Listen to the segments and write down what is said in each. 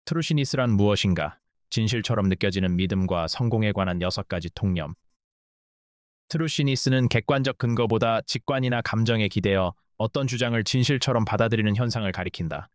트루시니스란 무엇인가? 진실처럼 느껴지는 믿음과 성공에 관한 6가지 통념. 트루시니스는 객관적 근거보다 직관이나 감정에 기대어 어떤 주장을 진실처럼 받아들이는 현상을 가리킨다.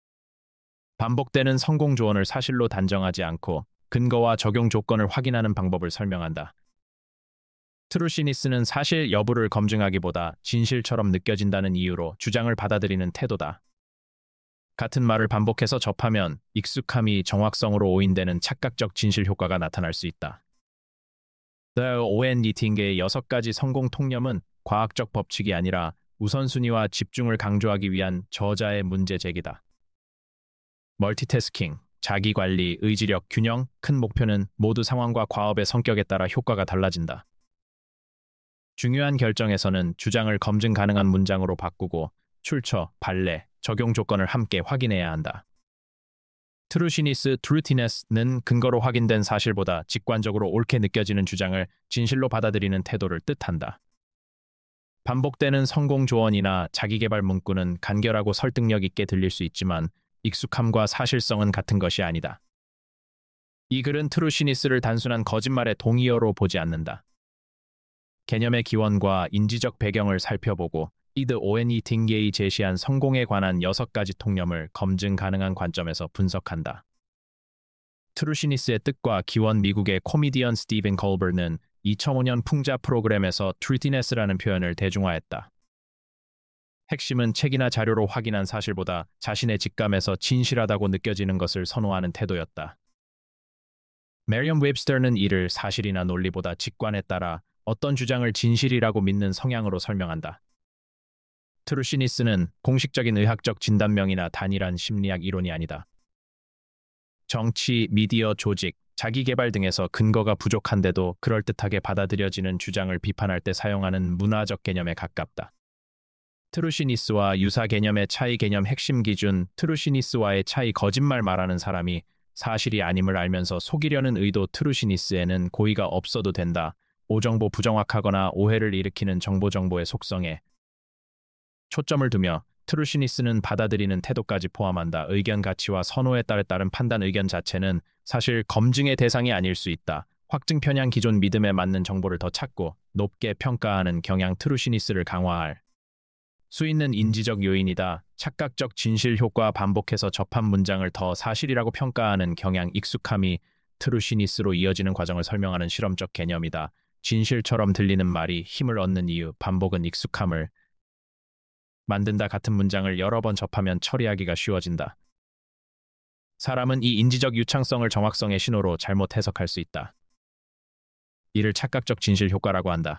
반복되는 성공 조언을 사실로 단정하지 않고 근거와 적용 조건을 확인하는 방법을 설명한다. 트루시니스는 사실 여부를 검증하기보다 진실처럼 느껴진다는 이유로 주장을 받아들이는 태도다. 같은 말을 반복해서 접하면 익숙함이 정확성으로 오인되는 착각적 진실 효과가 나타날 수 있다. The O.N. 니팅게의 6가지 성공 통념은 과학적 법칙이 아니라 우선순위와 집중을 강조하기 위한 저자의 문제 제기다. 멀티태스킹, 자기관리, 의지력, 균형, 큰 목표는 모두 상황과 과업의 성격에 따라 효과가 달라진다. 중요한 결정에서는 주장을 검증 가능한 문장으로 바꾸고 출처, 발례, 적용 조건을 함께 확인해야 한다. 트루시니스, 트루티네스는 근거로 확인된 사실보다 직관적으로 옳게 느껴지는 주장을 진실로 받아들이는 태도를 뜻한다. 반복되는 성공 조언이나 자기계발 문구는 간결하고 설득력 있게 들릴 수 있지만 익숙함과 사실성은 같은 것이 아니다. 이 글은 트루시니스를 단순한 거짓말의 동의어로 보지 않는다. 개념의 기원과 인지적 배경을 살펴보고 이드 오웬이 팅게이 제시한 성공에 관한 6가지 통념을 검증 가능한 관점에서 분석한다. 트루시니스의 뜻과 기원. 미국의 코미디언 스티븐 콜버는 2005년 풍자 프로그램에서 트루티네스라는 표현을 대중화했다. 핵심은 책이나 자료로 확인한 사실보다 자신의 직감에서 진실하다고 느껴지는 것을 선호하는 태도였다. 메리엄 웹스터는 이를 사실이나 논리보다 직관에 따라 어떤 주장을 진실이라고 믿는 성향으로 설명한다. 트루시니스는 공식적인 의학적 진단명이나 단일한 심리학 이론이 아니다. 정치, 미디어, 조직, 자기계발 등에서 근거가 부족한데도 그럴듯하게 받아들여지는 주장을 비판할 때 사용하는 문화적 개념에 가깝다. 트루시니스와 유사 개념의 차이. 개념 핵심 기준. 트루시니스와의 차이. 거짓말 말하는 사람이 사실이 아님을 알면서 속이려는 의도. 트루시니스에는 고의가 없어도 된다. 오정보 부정확하거나 오해를 일으키는 정보의 속성에 초점을 두며 트루시니스는 받아들이는 태도까지 포함한다. 의견 가치와 선호에 따른 판단. 의견 자체는 사실 검증의 대상이 아닐 수 있다. 확증 편향. 기존 믿음에 맞는 정보를 더 찾고 높게 평가하는 경향. 트루시니스를 강화할 수 있는 인지적 요인이다. 착각적 진실 효과. 반복해서 접한 문장을 더 사실이라고 평가하는 경향. 익숙함이 트루시니스로 이어지는 과정을 설명하는 실험적 개념이다. 진실처럼 들리는 말이 힘을 얻는 이유. 반복은 익숙함을 만든다. 같은 문장을 여러 번 접하면 처리하기가 쉬워진다. 사람은 이 인지적 유창성을 정확성의 신호로 잘못 해석할 수 있다. 이를 착각적 진실 효과라고 한다.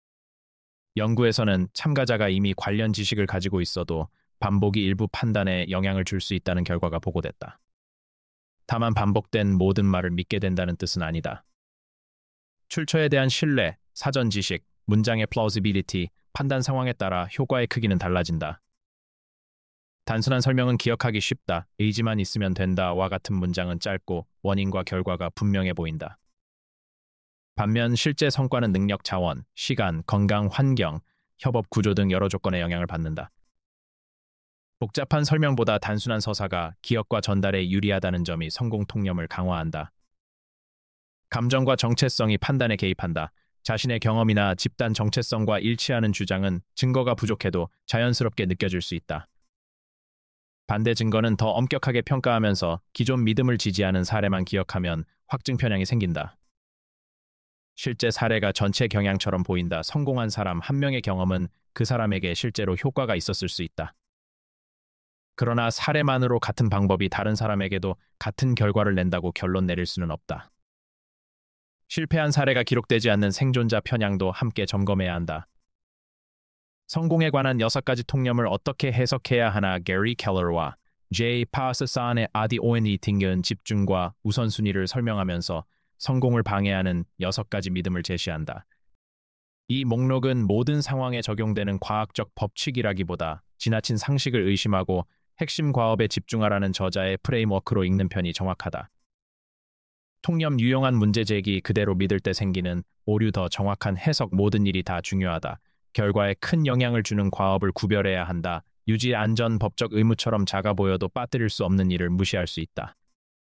연구에서는 참가자가 이미 관련 지식을 가지고 있어도 반복이 일부 판단에 영향을 줄 수 있다는 결과가 보고됐다. 다만 반복된 모든 말을 믿게 된다는 뜻은 아니다. 출처에 대한 신뢰, 사전 지식, 문장의 plausibility, 판단 상황에 따라 효과의 크기는 달라진다. 단순한 설명은 기억하기 쉽다. 의지만 있으면 된다와 같은 문장은 짧고 원인과 결과가 분명해 보인다. 반면 실제 성과는 능력, 자원, 시간, 건강, 환경, 협업 구조 등 여러 조건에 영향을 받는다. 복잡한 설명보다 단순한 서사가 기억과 전달에 유리하다는 점이 성공 통념을 강화한다. 감정과 정체성이 판단에 개입한다. 자신의 경험이나 집단 정체성과 일치하는 주장은 증거가 부족해도 자연스럽게 느껴질 수 있다. 반대 증거는 더 엄격하게 평가하면서 기존 믿음을 지지하는 사례만 기억하면 확증 편향이 생긴다. 실제 사례가 전체 경향처럼 보인다. 성공한 사람 한 명의 경험은 그 사람에게 실제로 효과가 있었을 수 있다. 그러나 사례만으로 같은 방법이 다른 사람에게도 같은 결과를 낸다고 결론 내릴 수는 없다. 실패한 사례가 기록되지 않는 생존자 편향도 함께 점검해야 한다. 성공에 관한 6가지 통념을 어떻게 해석해야 하나. 게리 켈러와 제이 파스산의 아디 오웬이 팅게은 집중과 우선순위를 설명하면서 성공을 방해하는 6가지 믿음을 제시한다. 이 목록은 모든 상황에 적용되는 과학적 법칙이라기보다 지나친 상식을 의심하고 핵심 과업에 집중하라는 저자의 프레임워크로 읽는 편이 정확하다. 통념 유용한 문제 제기. 그대로 믿을 때 생기는 오류. 더 정확한 해석. 모든 일이 다 중요하다. 결과에 큰 영향을 주는 과업을 구별해야 한다. 유지 안전 법적 의무처럼 작아 보여도 빠뜨릴 수 없는 일을 무시할 수 있다.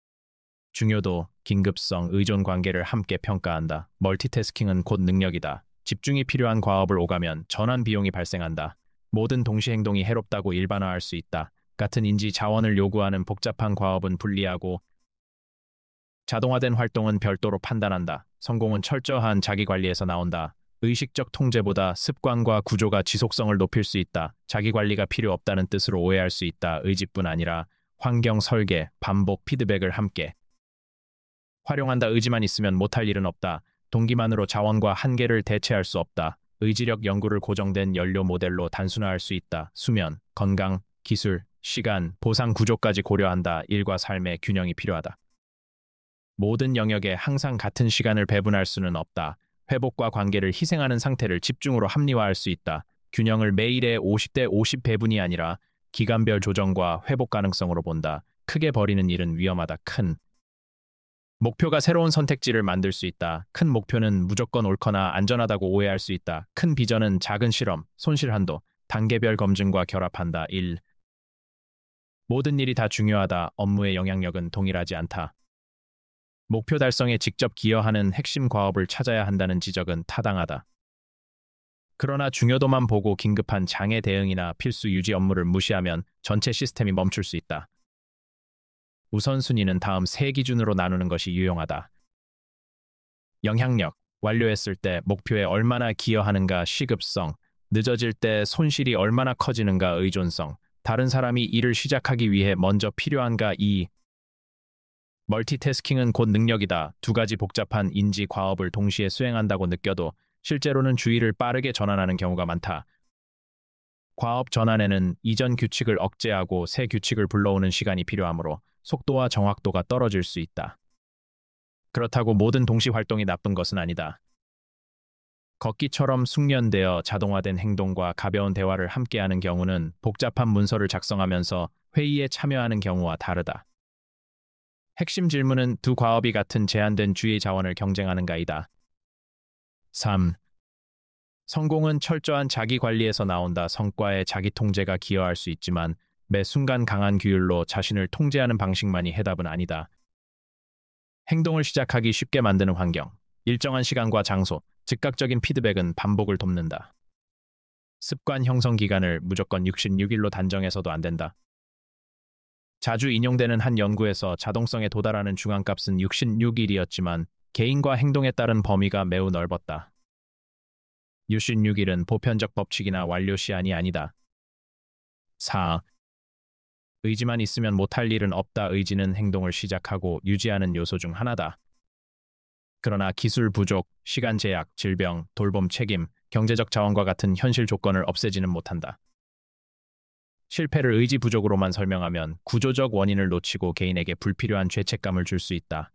중요도, 긴급성, 의존 관계를 함께 평가한다. 멀티태스킹은 곧 능력이다. 집중이 필요한 과업을 오가면 전환 비용이 발생한다. 모든 동시 행동이 해롭다고 일반화할 수 있다. 같은 인지 자원을 요구하는 복잡한 과업은 분리하고 자동화된 활동은 별도로 판단한다. 성공은 철저한 자기관리에서 나온다. 의식적 통제보다 습관과 구조가 지속성을 높일 수 있다. 자기관리가 필요 없다는 뜻으로 오해할 수 있다. 의지뿐 아니라 환경 설계, 반복, 피드백을 함께 활용한다. 의지만 있으면 못할 일은 없다. 동기만으로 자원과 한계를 대체할 수 없다. 의지력 연구를 고정된 연료 모델로 단순화할 수 있다. 수면, 건강, 기술, 시간, 보상 구조까지 고려한다. 일과 삶의 균형이 필요하다. 모든 영역에 항상 같은 시간을 배분할 수는 없다. 회복과 관계를 희생하는 상태를 집중으로 합리화할 수 있다. 균형을 매일의 50대 50 배분이 아니라 기간별 조정과 회복 가능성으로 본다. 크게 버리는 일은 위험하다. 큰 목표가 새로운 선택지를 만들 수 있다. 큰 목표는 무조건 옳거나 안전하다고 오해할 수 있다. 큰 비전은 작은 실험, 손실 한도, 단계별 검증과 결합한다. 1. 모든 일이 다 중요하다. 업무의 영향력은 동일하지 않다. 목표 달성에 직접 기여하는 핵심 과업을 찾아야 한다는 지적은 타당하다. 그러나 중요도만 보고 긴급한 장애 대응이나 필수 유지 업무를 무시하면 전체 시스템이 멈출 수 있다. 우선순위는 다음 세 기준으로 나누는 것이 유용하다. 영향력, 완료했을 때 목표에 얼마나 기여하는가. 시급성, 늦어질 때 손실이 얼마나 커지는가. 의존성, 다른 사람이 일을 시작하기 위해 먼저 필요한가. 2. 멀티태스킹은 곧 능력이다. 두 가지 복잡한 인지 과업을 동시에 수행한다고 느껴도 실제로는 주의를 빠르게 전환하는 경우가 많다. 과업 전환에는 이전 규칙을 억제하고 새 규칙을 불러오는 시간이 필요하므로 속도와 정확도가 떨어질 수 있다. 그렇다고 모든 동시 활동이 나쁜 것은 아니다. 걷기처럼 숙련되어 자동화된 행동과 가벼운 대화를 함께하는 경우는 복잡한 문서를 작성하면서 회의에 참여하는 경우와 다르다. 핵심 질문은 두 과업이 같은 제한된 주의 자원을 경쟁하는가이다. 3. 성공은 철저한 자기 관리에서 나온다. 성과에 자기 통제가 기여할 수 있지만 매 순간 강한 규율로 자신을 통제하는 방식만이 해답은 아니다. 행동을 시작하기 쉽게 만드는 환경, 일정한 시간과 장소, 즉각적인 피드백은 반복을 돕는다. 습관 형성 기간을 무조건 66일로 단정해서도 안 된다. 자주 인용되는 한 연구에서 자동성에 도달하는 중앙값은 66일이었지만 개인과 행동에 따른 범위가 매우 넓었다. 66일은 보편적 법칙이나 완료 시한이 아니다. 4. 의지만 있으면 못할 일은 없다. 의지는 행동을 시작하고 유지하는 요소 중 하나다. 그러나 기술 부족, 시간 제약, 질병, 돌봄 책임, 경제적 자원과 같은 현실 조건을 없애지는 못한다. 실패를 의지 부족으로만 설명하면 구조적 원인을 놓치고 개인에게 불필요한 죄책감을 줄 수 있다.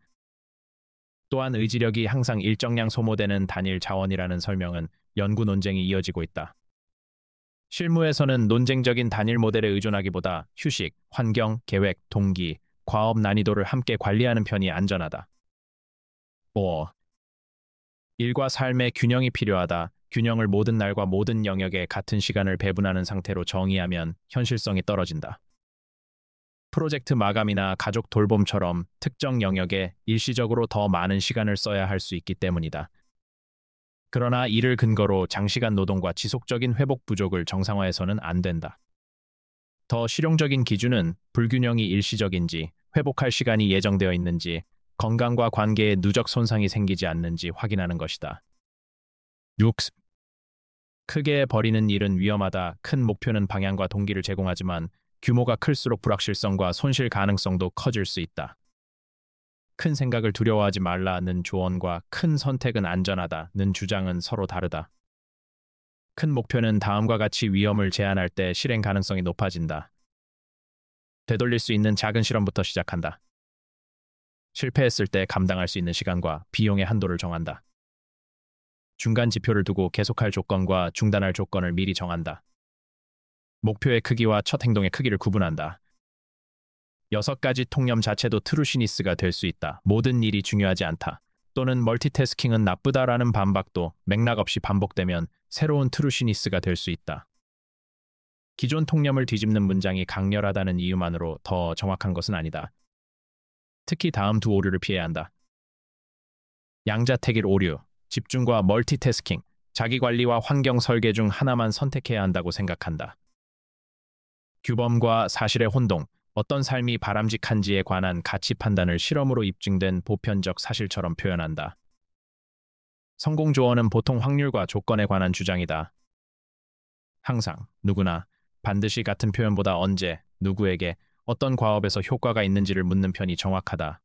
또한 의지력이 항상 일정량 소모되는 단일 자원이라는 설명은 연구 논쟁이 이어지고 있다. 실무에서는 논쟁적인 단일 모델에 의존하기보다 휴식, 환경, 계획, 동기, 과업 난이도를 함께 관리하는 편이 안전하다. 5. 일과 삶의 균형이 필요하다. 균형을 모든 날과 모든 영역에 같은 시간을 배분하는 상태로 정의하면 현실성이 떨어진다. 프로젝트 마감이나 가족 돌봄처럼 특정 영역에 일시적으로 더 많은 시간을 써야 할 수 있기 때문이다. 그러나 이를 근거로 장시간 노동과 지속적인 회복 부족을 정상화해서는 안 된다. 더 실용적인 기준은 불균형이 일시적인지, 회복할 시간이 예정되어 있는지, 건강과 관계에 누적 손상이 생기지 않는지 확인하는 것이다. 6. 크게 버리는 일은 위험하다. 큰 목표는 방향과 동기를 제공하지만 규모가 클수록 불확실성과 손실 가능성도 커질 수 있다. 큰 생각을 두려워하지 말라는 조언과 큰 선택은 안전하다는 주장은 서로 다르다. 큰 목표는 다음과 같이 위험을 제한할 때 실행 가능성이 높아진다. 되돌릴 수 있는 작은 실험부터 시작한다. 실패했을 때 감당할 수 있는 시간과 비용의 한도를 정한다. 중간 지표를 두고 계속할 조건과 중단할 조건을 미리 정한다. 목표의 크기와 첫 행동의 크기를 구분한다. 6가지 통념 자체도 트루시니스가 될 수 있다. 모든 일이 중요하지 않다. 또는 멀티태스킹은 나쁘다라는 반박도 맥락 없이 반복되면 새로운 트루시니스가 될 수 있다. 기존 통념을 뒤집는 문장이 강렬하다는 이유만으로 더 정확한 것은 아니다. 특히 다음 두 오류를 피해야 한다. 양자택일 오류, 집중과 멀티태스킹, 자기관리와 환경 설계 중 하나만 선택해야 한다고 생각한다. 규범과 사실의 혼동, 어떤 삶이 바람직한지에 관한 가치 판단을 실험으로 입증된 보편적 사실처럼 표현한다. 성공 조언은 보통 확률과 조건에 관한 주장이다. 항상, 누구나, 반드시 같은 표현보다 언제, 누구에게, 어떤 과업에서 효과가 있는지를 묻는 편이 정확하다.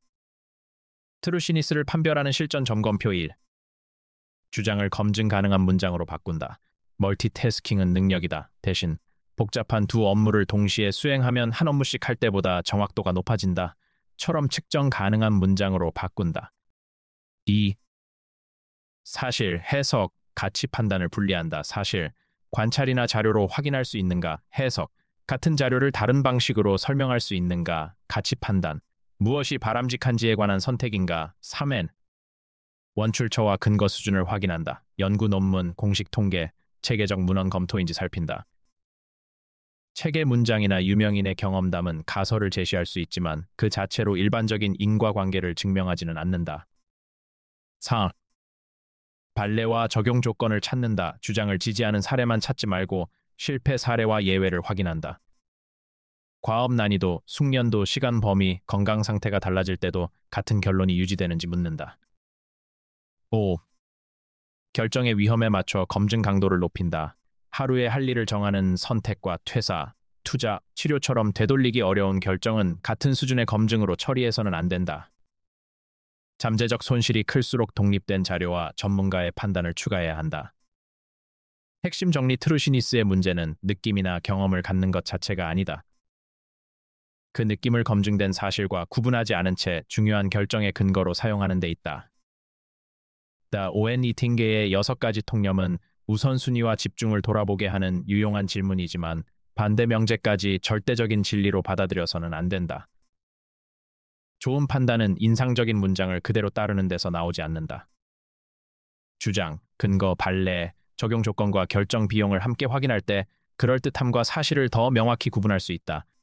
트루시니스를 판별하는 실전 점검표 1. 주장을 검증 가능한 문장으로 바꾼다. 멀티태스킹은 능력이다. 대신 복잡한 두 업무를 동시에 수행하면 한 업무씩 할 때보다 정확도가 높아진다. 처럼 측정 가능한 문장으로 바꾼다. 2. 사실, 해석, 가치 판단을 분리한다. 사실, 관찰이나 자료로 확인할 수 있는가? 해석, 같은 자료를 다른 방식으로 설명할 수 있는가? 가치 판단, 무엇이 바람직한지에 관한 선택인가? 3N, 원출처와 근거 수준을 확인한다. 연구 논문, 공식 통계, 체계적 문헌 검토인지 살핀다. 책의 문장이나 유명인의 경험담은 가설을 제시할 수 있지만 그 자체로 일반적인 인과관계를 증명하지는 않는다. 4. 발레와 적용 조건을 찾는다. 주장을 지지하는 사례만 찾지 말고 실패 사례와 예외를 확인한다. 과업 난이도, 숙련도, 시간 범위, 건강 상태가 달라질 때도 같은 결론이 유지되는지 묻는다. 5. 결정의 위험에 맞춰 검증 강도를 높인다. 하루에 할 일을 정하는 선택과 퇴사, 투자, 치료처럼 되돌리기 어려운 결정은 같은 수준의 검증으로 처리해서는 안 된다. 잠재적 손실이 클수록 독립된 자료와 전문가의 판단을 추가해야 한다. 핵심 정리 트루시니스의 문제는 느낌이나 경험을 갖는 것 자체가 아니다. 그 느낌을 검증된 사실과 구분하지 않은 채 중요한 결정의 근거로 사용하는 데 있다. 오웬 이팅게의 6가지 통념은 우선순위와 집중을 돌아보게 하는 유용한 질문이지만 반대 명제까지 절대적인 진리로 받아들여서는 안 된다. 좋은 판단은 인상적인 문장을 그대로 따르는 데서 나오지 않는다. 주장, 근거, 발례, 적용 조건과 결정 비용을 함께 확인할 때 그럴듯함과 사실을 더 명확히 구분할 수 있다.